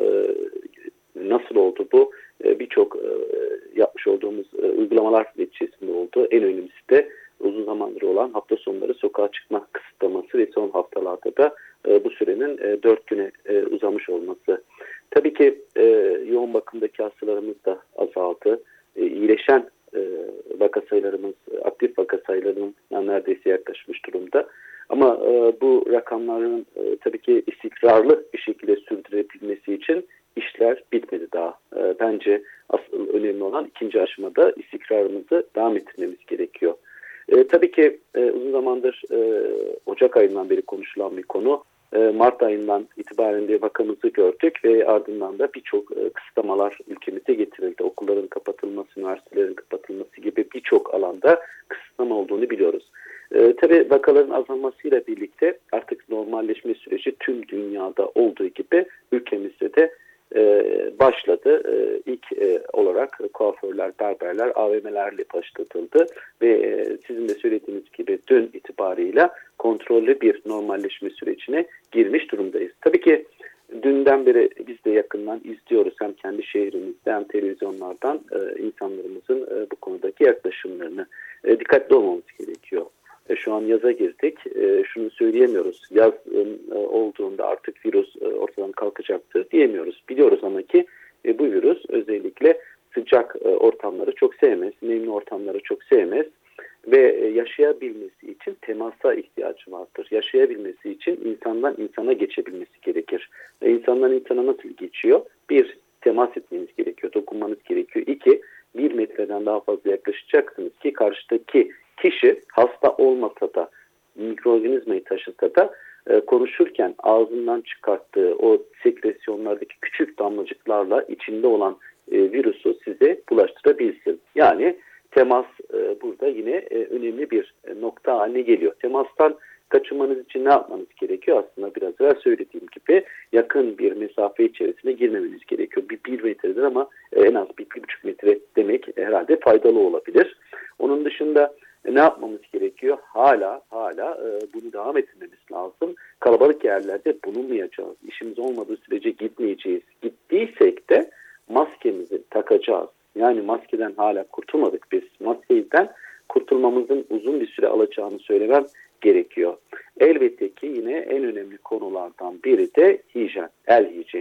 nasıl oldu bu? Birçok yapmış olduğumuz uygulamalar neticesinde oldu. En önemlisi de uzun zamandır olan hafta sonları sokağa çıkma kısıtlaması ve son haftalarda da bu sürenin 4 güne uzamış olması. Tabii ki yoğun bakımdaki hastalarımız da azaldı. İyileşen vaka sayılarımız, aktif vaka sayılarının neredeyse yaklaşmış durumda. Ama bu rakamların tabii ki istikrarlı bir şekilde sürdürebilmesi için işler bitmedi daha. Bence asıl önemli olan ikinci aşamada istikrarımızı devam ettirmemiz gerekiyor. Tabii ki uzun zamandır Ocak ayından beri konuşulan bir konu. Mart ayından itibaren de vakamızı gördük ve ardından da birçok kısıtlamalar ülkemize getirildi. Okulların kapatılması, üniversitelerin kapatılması gibi birçok alanda kısıtlama olduğunu biliyoruz. Tabii vakaların azalmasıyla birlikte artık normalleşme süreci tüm dünyada olduğu gibi ülkemizde de başladı. İlk olarak kuaförler, berberler, AVM'lerle başlatıldı ve sizin de söylediğiniz gibi dün itibarıyla kontrollü bir normalleşme sürecine girmiş durumdayız. Tabii ki dünden beri biz de yakından izliyoruz hem kendi şehrimizde hem televizyonlardan insanlarımızın bu konudaki yaklaşımlarını. Dikkatli olmamız gerekiyor. Şu an yaza girdik. Şunu söyleyemiyoruz. Yaz olduğunda artık virüs ortadan kalkacaktır diyemiyoruz. Biliyoruz ama ki bu virüs özellikle sıcak ortamları çok sevmez. Nemli ortamları çok sevmez. Ve yaşayabilmesi için temasa ihtiyacı vardır. Yaşayabilmesi için insandan insana geçebilmesi gerekir. İnsandan insana nasıl geçiyor? Bir, temas etmeniz gerekiyor. Dokunmanız gerekiyor. İki, 1 metreden daha fazla yaklaşacaksınız ki karşıdaki kişi hasta olmasa da mikroorganizmayı taşısa da konuşurken ağzından çıkarttığı o sekresyonlardaki küçük damlacıklarla içinde olan virüsü size bulaştırabilsin. Yani temas burada yine önemli bir nokta haline geliyor. Temastan kaçınmanız için ne yapmanız gerekiyor? Aslında biraz evvel söylediğim gibi yakın bir mesafe içerisine girmemeniz gerekiyor. 1 metredir ama en az 1,5 metre demek herhalde faydalı olabilir. Onun dışında ne yapmamız gerekiyor? Hala bunu devam ettirmemiz lazım. Kalabalık yerlerde bulunmayacağız. İşimiz olmadığı sürece gitmeyeceğiz. Gittiysek de maskemizi takacağız. Yani maskeden hala kurtulmadık biz. Maskeden kurtulmamızın uzun bir süre alacağını söylemem gerekiyor. Elbette ki yine en önemli konulardan biri de hijyen, el hijyeni.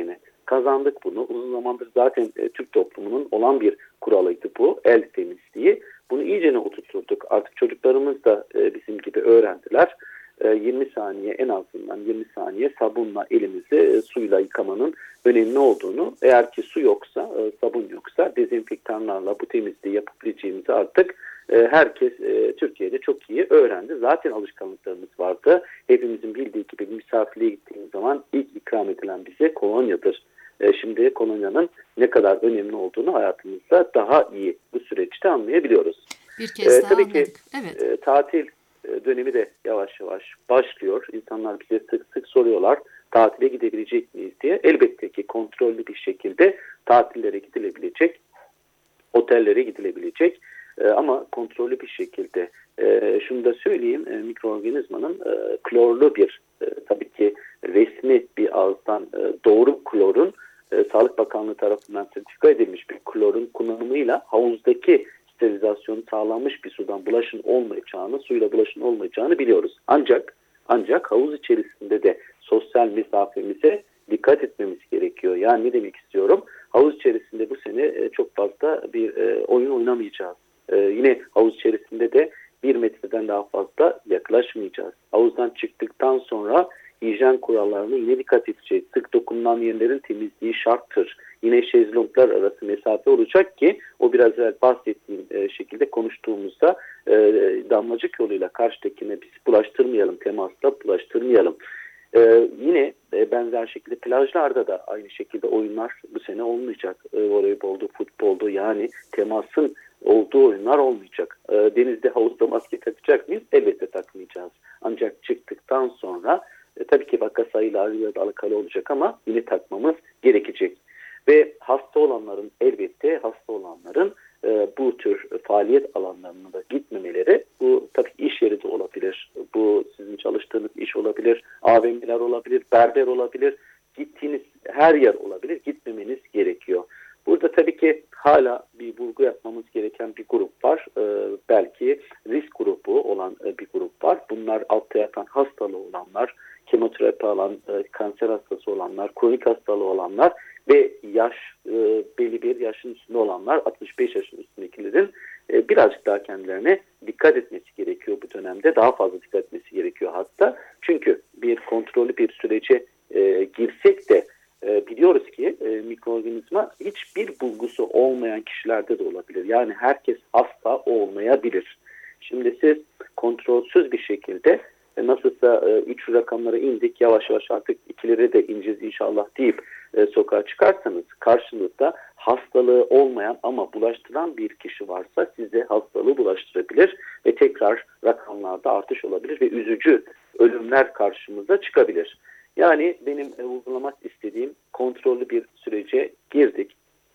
kazandık bunu. Uzun zamandır zaten Türk toplumunun olan bir kuralıydı bu. El temizliği. Bunu iyicene oturturduk. Artık çocuklarımız da bizim gibi öğrendiler. 20 saniye en azından 20 saniye sabunla elimizi suyla yıkamanın önemli olduğunu, eğer ki su yoksa, sabun yoksa dezenfektanlarla bu temizliği yapabileceğimizi artık herkes Türkiye'de çok iyi öğrendi. Zaten alışkanlıklarımız vardı. Hepimizin bildiği gibi misafirliğe gittiğimiz zaman ilk ikram edilen bize kolonyadır. Şimdi kolonyanın ne kadar önemli olduğunu hayatımızda daha iyi bu süreçte anlayabiliyoruz. Bir kez daha tabii anladık. ki Evet. tatil dönemi de yavaş yavaş başlıyor. İnsanlar bize sık sık soruyorlar, tatile gidebilecek miyiz diye. Elbette ki kontrollü bir şekilde tatillere gidilebilecek, otellere gidilebilecek ama kontrollü bir şekilde. Şunu da söyleyeyim, mikroorganizmanın klorlu bir, tabii ki resmi bir ağızdan doğru klorun, Sağlık Bakanlığı tarafından sertifika edilmiş bir klorun kullanımıyla havuzdaki sterilizasyonu sağlanmış bir sudan bulaşın olmayacağını, suyla bulaşın olmayacağını biliyoruz. Ancak havuz içerisinde de sosyal mesafemize dikkat etmemiz gerekiyor. Yani ne demek istiyorum? Havuz içerisinde bu sene çok fazla bir oyun oynamayacağız. Yine havuz içerisinde de 1 metreden daha fazla yaklaşmayacağız. Havuzdan çıktıktan sonra hijyen kurallarına yine dikkat edeceğiz. Sık dokunulan yerlerin temizliği şarttır. Yine şezlonglar arası mesafe olacak ki o biraz evvel bahsettiğim şekilde konuştuğumuzda damlacık yoluyla karşıdakine biz bulaştırmayalım, temasla bulaştırmayalım. Yine benzer şekilde plajlarda da aynı şekilde oyunlar bu sene olmayacak. Voleyboldu, futboldu, yani temasın olduğu oyunlar olmayacak. Denizde, havuzda maske takacak mıyız? Elbette takmayacağız. Ancak çıktıktan sonra tabii ki vaka sayıları da alakalı olacak ama yine takmamız gerekecek. Ve hasta olanların bu tür faaliyet alanlarına da gitmemeleri, bu tabii iş yeri de olabilir. Bu sizin çalıştığınız iş olabilir, AVM'ler olabilir, berber olabilir. Gittiğiniz her yer olabilir. Gitmemeniz gerekiyor. Burada tabii ki hala bir vurgu yapmamız gereken bir grup var. Belki risk grubu olan bir grup var. Bunlar altta yatan hastalığı olanlar, kemoterapi alan, kanser hastası olanlar, kronik hastalığı olanlar ve belli bir yaşın üstünde olanlar, 65 yaşın üstündekilerin birazcık daha kendilerine dikkat etmesi gerekiyor bu dönemde. Daha fazla dikkat etmesi gerekiyor hatta. Çünkü bir kontrollü bir sürece girsek de biliyoruz ki mikroorganizma hiçbir bulgusu olmayan kişilerde de olabilir. Yani herkes hasta olmayabilir. Şimdi siz kontrolsüz bir şekilde nasılsa 3 rakamlara indik, yavaş yavaş artık 2'lere de ineceğiz inşallah deyip sokağa çıkarsanız, karşınızda hastalığı olmayan ama bulaştıran bir kişi varsa size hastalığı bulaştırabilir ve tekrar rakamlarda artış olabilir ve üzücü ölümler karşımıza çıkabilir. Yani benim uygulamak istediğim, kontrollü bir sürece girdik,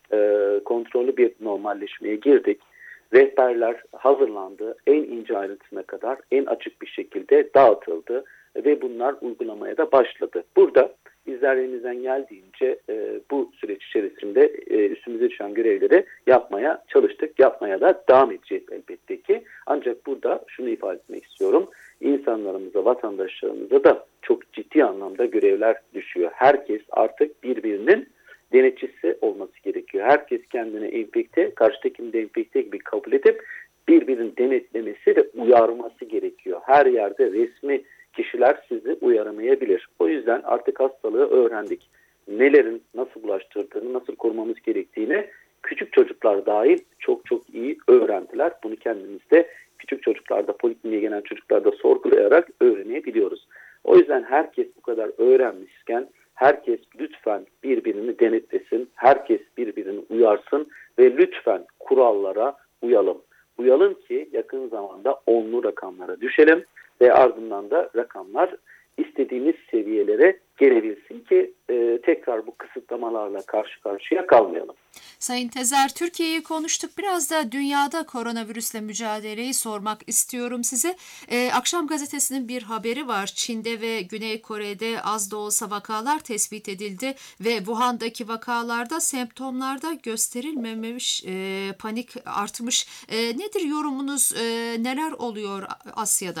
kontrollü bir normalleşmeye girdik. Rehberler hazırlandı, en ince ayrıntısına kadar en açık bir şekilde dağıtıldı ve bunlar uygulamaya da başladı. Burada bizler elimizden geldiğince bu süreç içerisinde üstümüze düşen görevleri yapmaya çalıştık, yapmaya da devam edeceğiz elbette ki. Ancak burada şunu ifade etmek istiyorum, insanlarımıza, vatandaşlarımıza da çok ciddi anlamda görevler düşüyor. Herkes artık birbirinin denetçisi olması gerekiyor. Herkes kendini enfekte, karşıdakini de enfekte gibi kabul edip birbirini denetlemesi ve uyarması gerekiyor. Her yerde resmi kişiler sizi uyaramayabilir. O yüzden artık hastalığı öğrendik. Nelerin nasıl bulaştırdığını, nasıl korumamız gerektiğini küçük çocuklar dahil çok iyi öğrendiler. Bunu kendimizde, küçük çocuklarda, polikliniğe gelen çocuklarda sorgulayarak öğrenebiliyoruz. O yüzden herkes bu kadar öğrenmişken herkes lütfen birbirini denetlesin, herkes birbirini uyarsın ve lütfen kurallara uyalım. Uyalım ki yakın zamanda 10'lu rakamlara düşelim ve ardından da rakamlar istediğimiz seviyelere gelebilsin ki tekrar bu kısıtlamalarla karşı karşıya kalmayalım. Sayın Tezer, Türkiye'yi konuştuk. Biraz da dünyada koronavirüsle mücadeleyi sormak istiyorum size. Akşam gazetesinin bir haberi var. Çin'de ve Güney Kore'de az da olsa vakalar tespit edildi ve Wuhan'daki vakalarda semptomlarda gösterilmemiş, panik artmış. Nedir yorumunuz? Neler oluyor Asya'da?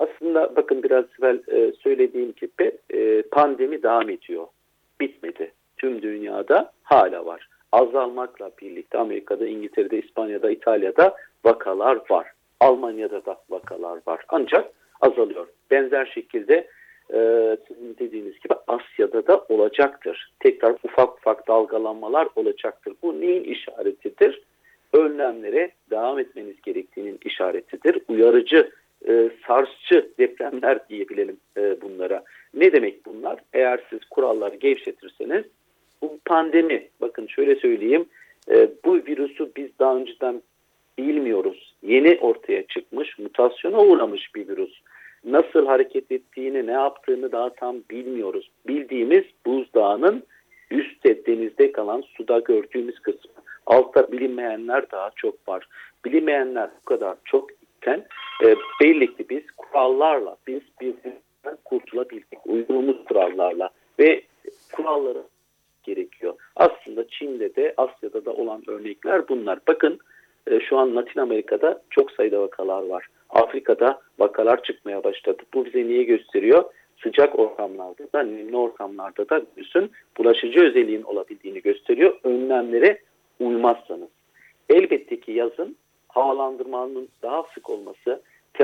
Aslında bakın biraz evvel söylediğim gibi pandemi devam ediyor. Bitmedi. tüm dünyada hala var. Azalmakla birlikte Amerika'da, İngiltere'de, İspanya'da, İtalya'da vakalar var. Almanya'da da vakalar var. Ancak azalıyor. Benzer şekilde sizin dediğiniz gibi Asya'da da olacaktır. Tekrar ufak ufak dalgalanmalar olacaktır. Bu neyin işaretidir? Önlemlere devam etmeniz gerektiğinin işaretidir. Uyarıcı, sarsıcı depremler diyebilelim bunlara. Ne demek bunlar? Eğer siz kuralları gevşetirseniz bu pandemi, bakın şöyle söyleyeyim, bu virüsü biz daha önceden bilmiyoruz. Yeni ortaya çıkmış, mutasyona uğramış bir virüs. Nasıl hareket ettiğini, ne yaptığını daha tam bilmiyoruz. Bildiğimiz buzdağının üstte denizde kalan suda gördüğümüz kısmı. Altta bilinmeyenler daha çok var. Bilinmeyenler bu kadar çok iken belli ki biz kurallarla, biz birbirinden kurtulabildik. Uyduğumuz kurallarla ve kuralları gerekiyor. Aslında Çin'de de Asya'da da olan örnekler bunlar. Bakın şu an Latin Amerika'da çok sayıda vakalar var. Afrika'da vakalar çıkmaya başladı. Bu bize niye gösteriyor? Sıcak ortamlarda da, nemli ortamlarda da virüsün bulaşıcı özelliğin olabildiğini gösteriyor. Önlemlere uymazsanız. Elbette ki yazın havalandırmanın daha sık olması,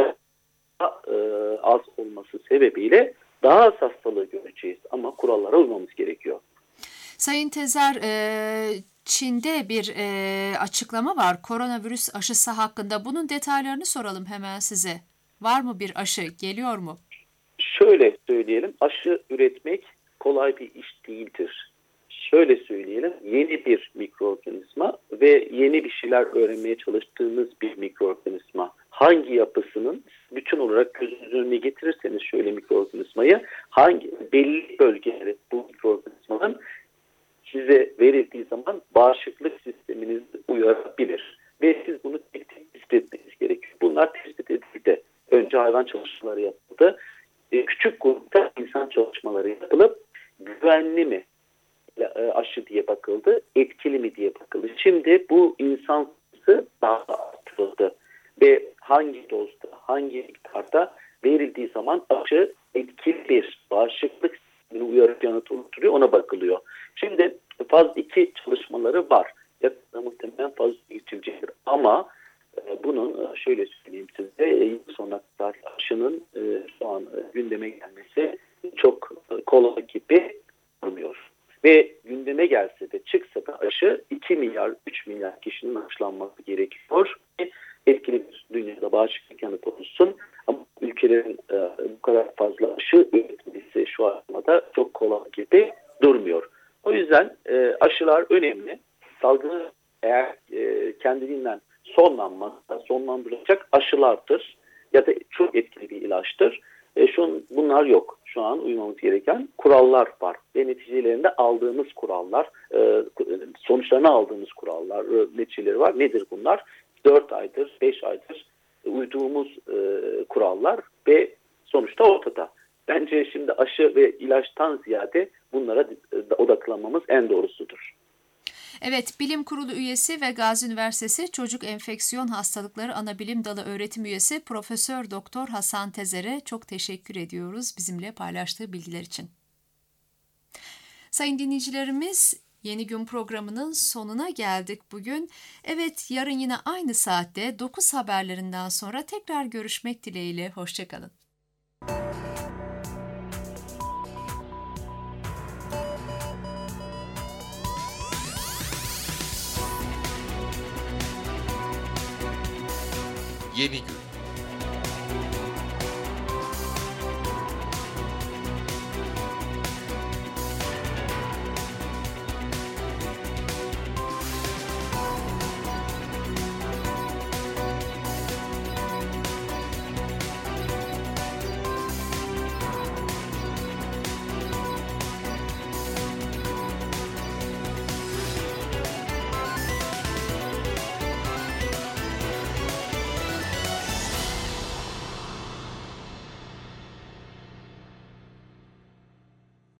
az olması sebebiyle daha az hastalığı göreceğiz. Ama kurallara uymamız gerekiyor. Sayın Tezer, Çin'de bir açıklama var koronavirüs aşısı hakkında. Bunun detaylarını soralım hemen size. Var mı bir aşı? Geliyor mu? Şöyle söyleyelim, aşı üretmek kolay bir iş değildir. Şöyle söyleyelim, yeni bir mikroorganizma ve yeni bir şeyler öğrenmeye çalıştığınız bir mikroorganizma. Hangi yapısının bütün olarak gözünüzün önüne getirirseniz şöyle mikroorganizmayı, hangi belli bölgeleri bu mikroorganizmanın size verildiği zaman bağışıklık sisteminizi uyarabilir. Ve siz bunu tek tek tespit etmeniz gerekiyor. Bunlar tespit edildi. Önce hayvan çalışmaları yapıldı. Küçük grupta insan çalışmaları yapılıp güvenli mi aşı diye bakıldı, etkili mi diye bakıldı. Şimdi bu insan sayısı daha da artırıldı. Ve hangi dozda, hangi miktarda verildiği zaman aşı etkili bir bağışıklık sistemini uyarıcı yanıt oluşturuyor, ona bakılıyor. Şimdi faz 2 çalışmaları var. Yakında muhtemelen faz 2 geçilecektir. Ama bunun şöyle söyleyeyim size, yıl sonuna kadar aşının şu an gündeme gelmesi çok kolay gibi durmuyor. Ve gündeme gelse de çıksa da aşı 2 milyar, 3 milyar kişinin aşılanması gerekiyor. Etkili bir dünyada bağışıklık yanıtı olsun. Ama ülkelerin bu kadar fazla aşı üretmesi şu aşamada çok kolay gibi durmuyor. O yüzden aşılar önemli. Salgını eğer kendiliğinden sonlandıracak aşılardır ya da çok etkili bir ilaçtır. Bunlar yok. Şu an uymamız gereken kurallar var. Ve neticelerinde aldığımız kurallar, sonuçlarını aldığımız kurallar, neticeleri var. Nedir bunlar? 4 aydır, 5 aydır uyduğumuz kurallar ve sonuçta ortada. Bence şimdi aşı ve ilaçtan ziyade bunlara odaklanmamız en doğrusudur. Evet, Bilim Kurulu üyesi ve Gazi Üniversitesi Çocuk Enfeksiyon Hastalıkları Anabilim Dalı öğretim üyesi Profesör Doktor Hasan Tezer'e çok teşekkür ediyoruz bizimle paylaştığı bilgiler için. Sayın dinleyicilerimiz, Yeni Gün programının sonuna geldik bugün. Evet, yarın yine aynı saatte 9 haberlerinden sonra tekrar görüşmek dileğiyle. Hoşçakalın. Yeni Gün.